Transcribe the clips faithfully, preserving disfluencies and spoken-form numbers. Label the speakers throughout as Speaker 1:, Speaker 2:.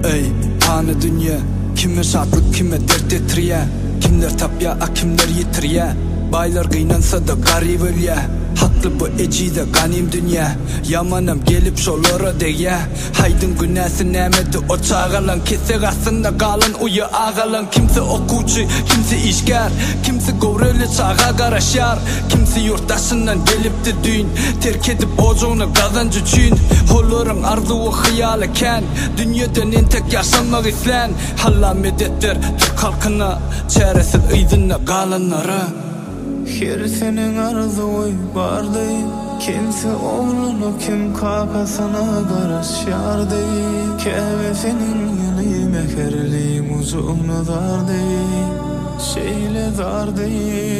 Speaker 1: Ey tanı dünya, kime şartlık kime dert etiriye, kimler tapya a kimler yitiriye. Baylar kıynansa da garip ölye, haklı bu ecide ganim dünya. Yamanam gelip şolara deye, haydın günahsı nemedi o çağalan. Kesek aslında kalan uyu ağalan. Kimse okucu, kimse işgar, kimse govreli çağa karaşar, kimse yurttaşından gelipti dün, terk edip ocuğunu kazancı için. Holların arzu o hayal eken, dünyadan en tek yaşanmak islen. Allah medettir Türk halkına, çaresiz ıydınla kalanları.
Speaker 2: Her senin arzu oy bardı, kimse oğlunu kim kakasına karaşardı. Kevesinin yılı mekerli muzunu dardı, şeyle dardı.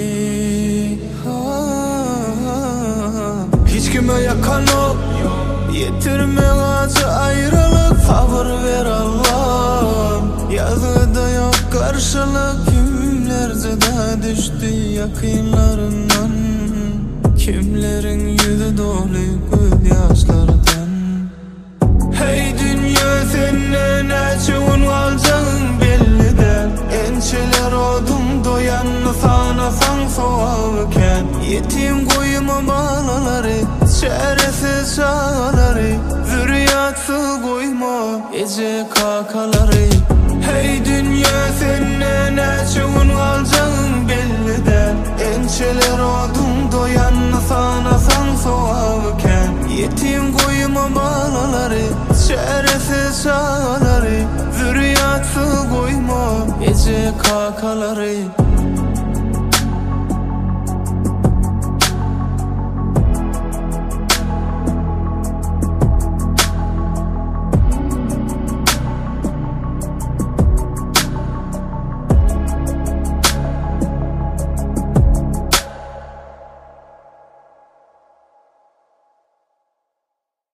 Speaker 2: Hiç kime yakan ol, yetirme acı ayrılık, sabır ver Allah'ım. Yazıda yok karşılık, kimlerce de düştü yakınlarından, kimlerin yüzü dolu gözyaşlardan. Hey dünya, senin açığın alacağın belli de, ençeler odum doyanlı sana san soğukken. Yetim koyma bağlaları, çaresiz çağları, zürriyatsız koyma ece kakaları. Hey dünya, senin açığın alacağın belli de, ençeler odum doyanlı sana san soğukken. Yetim koyma bağlaları, çaresiz çağları, zürriyatsız koyma ece kakaları.